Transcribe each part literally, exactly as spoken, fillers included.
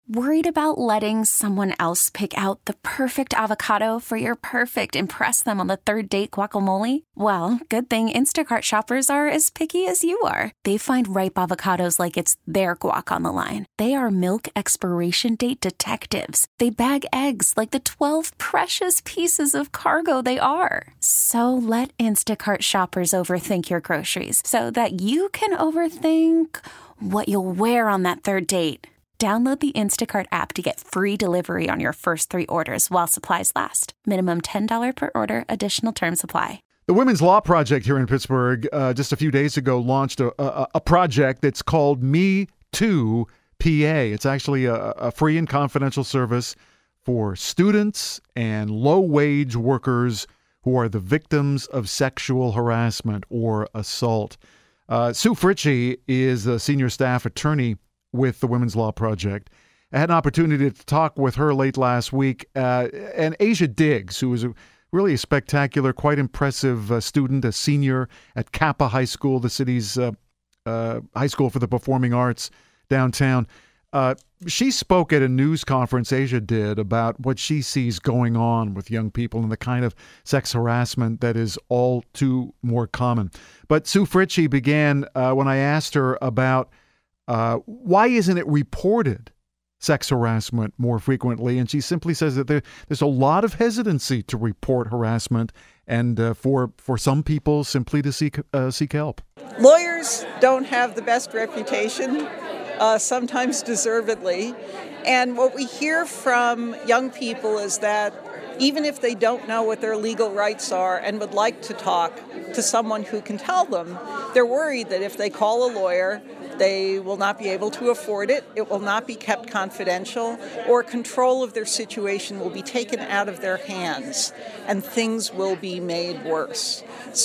Worried about letting someone else pick out the perfect avocado for your perfect impress them on the third date guacamole? Well, good thing Instacart shoppers are as picky as you are. They find ripe avocados like it's their guac on the line. They are milk expiration date detectives. They bag eggs like the twelve precious pieces of cargo they are. So let Instacart shoppers overthink your groceries so that you can overthink what you'll wear on that third date. Download the Instacart app to get free delivery on your first three orders while supplies last. Minimum ten dollars per order. Additional terms apply. The Women's Law Project here in Pittsburgh uh, just a few days ago launched a, a, a project that's called Me Too P A. It's actually a, a free and confidential service for students and low-wage workers who are the victims of sexual harassment or assault. Uh, Sue Fritchie is a senior staff attorney with the Women's Law Project. I had an opportunity to talk with her late last week. Uh, and Asia Diggs, who is a, really a spectacular, quite impressive uh, student, a senior at Kappa High School, the city's uh, uh, high school for the performing arts downtown. Uh, she spoke at a news conference, Asia did, about what she sees going on with young people and the kind of sex harassment that is all too more common. But Sue Fritchie began uh, when I asked her about Uh, why isn't it reported, sex harassment, more frequently? And she simply says that there, there's a lot of hesitancy to report harassment and uh, for for some people simply to seek uh, seek help. Lawyers don't have the best reputation, uh, sometimes deservedly. And what we hear from young people is that even if they don't know what their legal rights are and would like to talk to someone who can tell them, they're worried that if they call a lawyer, they will not be able to afford it, it will not be kept confidential, or control of their situation will be taken out of their hands, and things will be made worse.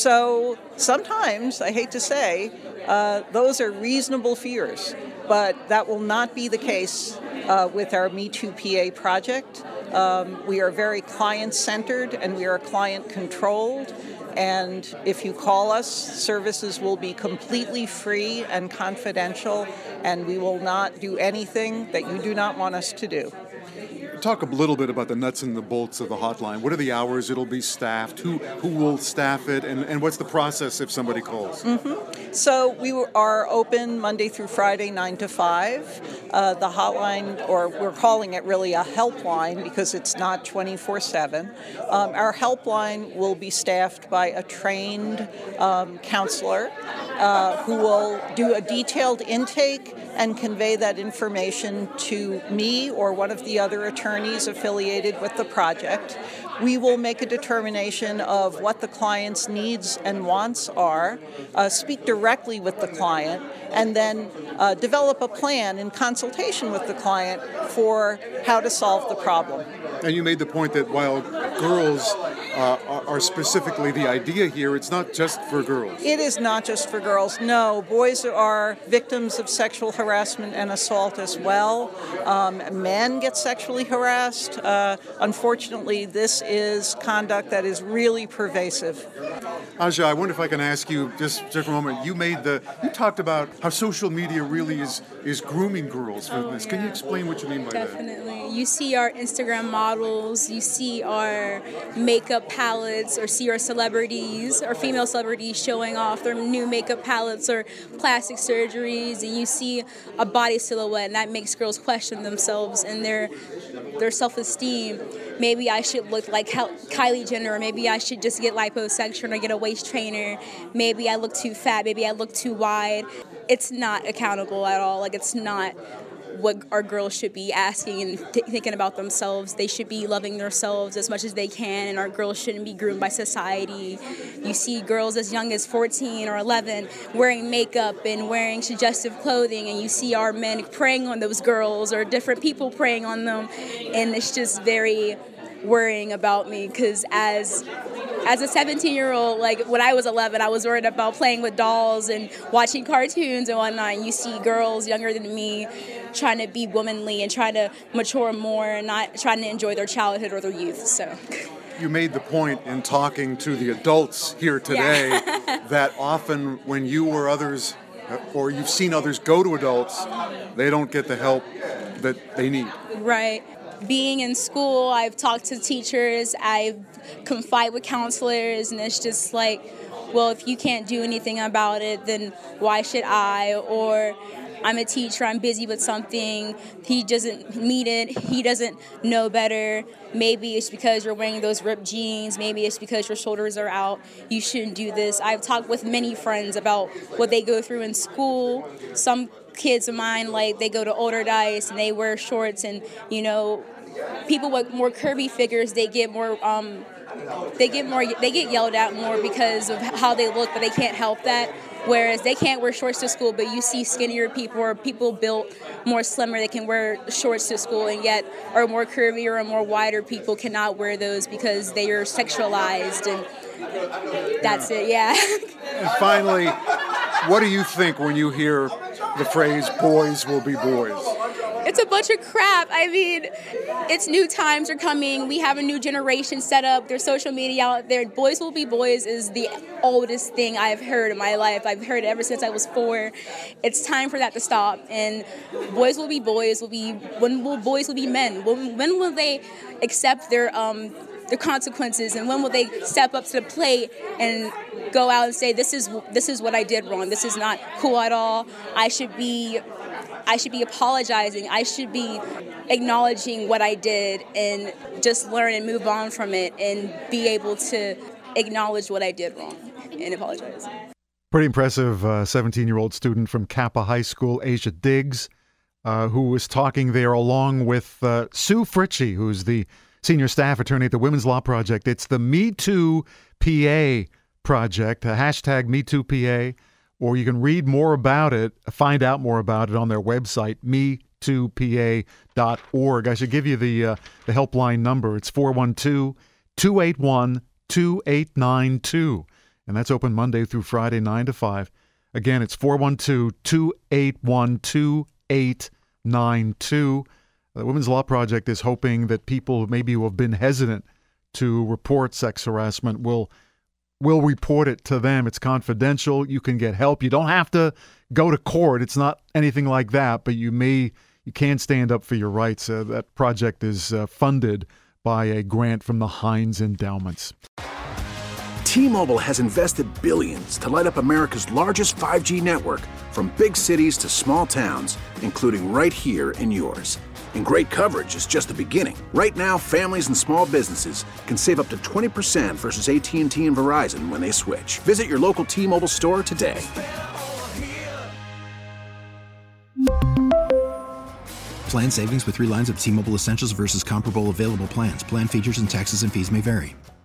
So sometimes, I hate to say, uh, those are reasonable fears, but that will not be the case uh, with our Me Too P A project. Um, we are very client-centered and we are client-controlled. And if you call us, services will be completely free and confidential, and we will not do anything that you do not want us to do. Talk a little bit about the nuts and the bolts of the hotline. What are the hours it'll be staffed? Who who will staff it? And, and what's the process if somebody calls? Mm-hmm. So we are open Monday through Friday, nine to five. Uh, the hotline, or we're calling it really a helpline because it's not twenty-four seven. Um, our helpline will be staffed by a trained um, counselor uh, who will do a detailed intake and convey that information to me or one of the other attorneys affiliated with the project. We will make a determination of what the client's needs and wants are, uh, speak directly with the client, and then uh, develop a plan in consultation with the client for how to solve the problem. And you made the point that while girls uh, are, are specifically the idea here, it's not just for girls. It is not just for girls. No, boys are victims of sexual harassment and assault as well. Um, men get sexually harassed. Uh, unfortunately, this is conduct that is really pervasive. Aja, I wonder if I can ask you just, just for a moment. You made the you talked about how social media really is is grooming girls for oh, this. Yeah. Can you explain what you mean by Definitely. that? Definitely. You see our Instagram models, you see our makeup palettes, or see our celebrities, our female celebrities showing off their new makeup palettes or plastic surgeries, and you see a body silhouette, and that makes girls question themselves and their their self-esteem. Maybe I should look like Kylie Jenner, or maybe I should just get liposuction or get a waist trainer. Maybe I look too fat, maybe I look too wide. It's not accountable at all. Like, it's not what our girls should be asking and th- thinking about themselves. They should be loving themselves as much as they can, and our girls shouldn't be groomed by society. You see girls as young as fourteen or eleven wearing makeup and wearing suggestive clothing, and you see our men preying on those girls or different people preying on them, and it's just very worrying about me, because as as a seventeen-year-old, like when I was eleven, I was worried about playing with dolls and watching cartoons and whatnot. And you see girls younger than me trying to be womanly and trying to mature more and not trying to enjoy their childhood or their youth. So you made the point in talking to the adults here today yeah. that often when you or others, or you've seen others go to adults, they don't get the help that they need. Right. Being in school, I've talked to teachers, I've confided with counselors, and it's just like, well, if you can't do anything about it, then why should I? Or I'm a teacher, I'm busy with something, he doesn't need it, he doesn't know better. Maybe it's because you're wearing those ripped jeans, maybe it's because your shoulders are out, you shouldn't do this. I've talked with many friends about what they go through in school. Some kids of mine, like, they go to Older Dice and they wear shorts, and, you know, people with more curvy figures, they get more, um, they get more, they get yelled at more because of how they look, but they can't help that. Whereas they can't wear shorts to school, but you see skinnier people or people built more slimmer, they can wear shorts to school, and yet, or more curvier or more wider people cannot wear those because they are sexualized, and that's it, yeah. And finally, what do you think when you hear the phrase, boys will be boys? It's a bunch of crap. I mean, it's new times are coming. We have a new generation set up. There's social media out there. Boys will be boys is the oldest thing I've heard in my life. I've heard it ever since I was four. It's time for that to stop. And boys will be boys. Will be when will boys will be men? When, when will they accept their um their consequences? And when will they step up to the plate and go out and say, this is this is what I did wrong. This is not cool at all. I should be. I should be apologizing. I should be acknowledging what I did and just learn and move on from it and be able to acknowledge what I did wrong and apologize. Pretty impressive uh, seventeen-year-old student from Kappa High School, Asia Diggs, uh, who was talking there along with uh, Sue Fritchie, who's the senior staff attorney at the Women's Law Project. It's the Me Too P A project, uh, hashtag Me Too P A. Or you can read more about it, find out more about it on their website, me too p a dot org. I should give you the uh, the helpline number. It's four one two, two eight one, two eight nine two. And that's open Monday through Friday, nine to five. Again, it's four one two, two eight one, two eight nine two. The Women's Law Project is hoping that people maybe who have been hesitant to report sex harassment will We'll report it to them. It's confidential. You can get help. You don't have to go to court. It's not anything like that, but you may, you can stand up for your rights. Uh, that project is uh, funded by a grant from the Heinz Endowments. T-Mobile has invested billions to light up America's largest five G network, from big cities to small towns, including right here in yours. And great coverage is just the beginning. Right now, families and small businesses can save up to twenty percent versus A T and T and Verizon when they switch. Visit your local T-Mobile store today. Plan savings with three lines of T-Mobile Essentials versus comparable available plans. Plan features and taxes and fees may vary.